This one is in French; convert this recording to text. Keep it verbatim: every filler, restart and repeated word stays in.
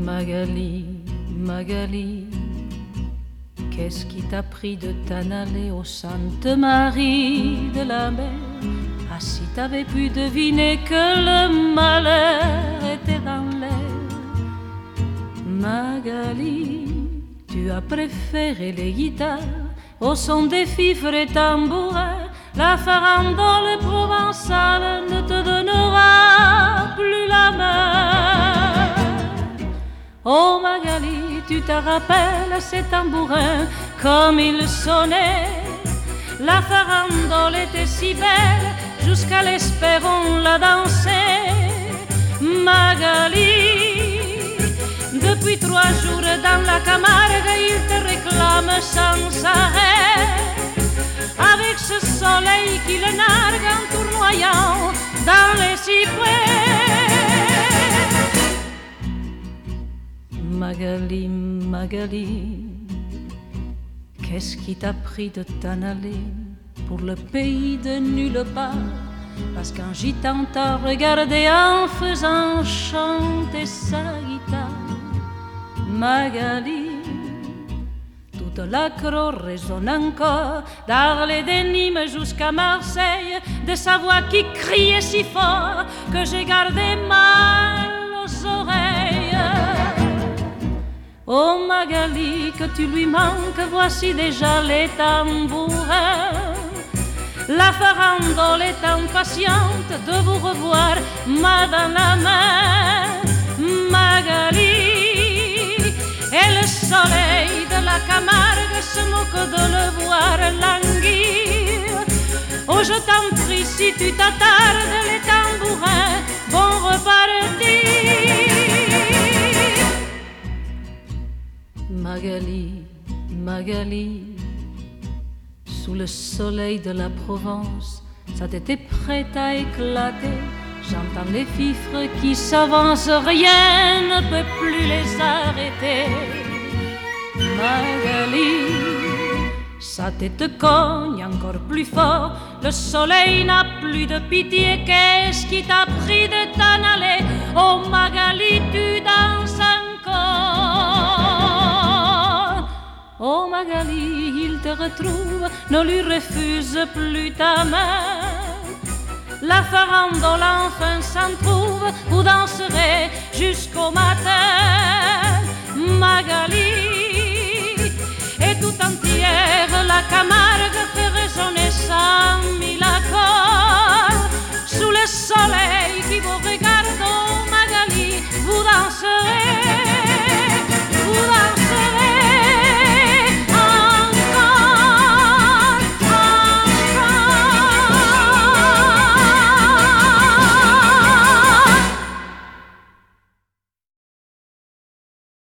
Magali, Magali, qu'est-ce qui t'a pris de t'en aller au Sainte-Marie de la mer? Ah, si t'avais pu deviner que le malheur était dans l'air. Magali, tu as préféré les guitares au son des fifres et tambourins. La farandole provençale ne te donnera plus la main. Oh Magali, tu te rappelles ces tambourins comme ils sonnaient. La farandole était si belle, jusqu'à l'espère on la dansait. Magali, depuis trois jours dans la Camargue, il te réclame sans arrêt. Avec ce soleil qui le nargue en tournoyant dans les cyprès. Magali, Magali, qu'est-ce qui t'a pris de t'en aller pour le pays de nulle part? Parce qu'un gitan t'a regardé en faisant chanter sa guitare. Magali, toute l'accro résonne encore d'Arles et Nîmes jusqu'à Marseille, de sa voix qui criait si fort que j'ai gardé mal aux oreilles. Oh Magali, que tu lui manques, voici déjà les tambourins. La farandole est impatiente de vous revoir, main dans la main. Magali, et le soleil de la Camargue se moque de le voir languir. Oh, je t'en prie, si tu t'attardes, les tambourins vont repartir. Magali, Magali, sous le soleil de la Provence, ça t'était prêt à éclater. J'entends les fifres qui s'avancent, rien ne peut plus les arrêter. Magali, sa tête cogne encore plus fort, le soleil n'a plus de pitié. Qu'est-ce qui t'a pris de t'en aller? Oh Magali, tu danses encore. Oh Magali, il te retrouve, ne lui refuse plus ta main. La farandole enfin s'en trouve, vous danserez jusqu'au matin. Magali, et tout entière la Camargue fait résonner cent mille accords.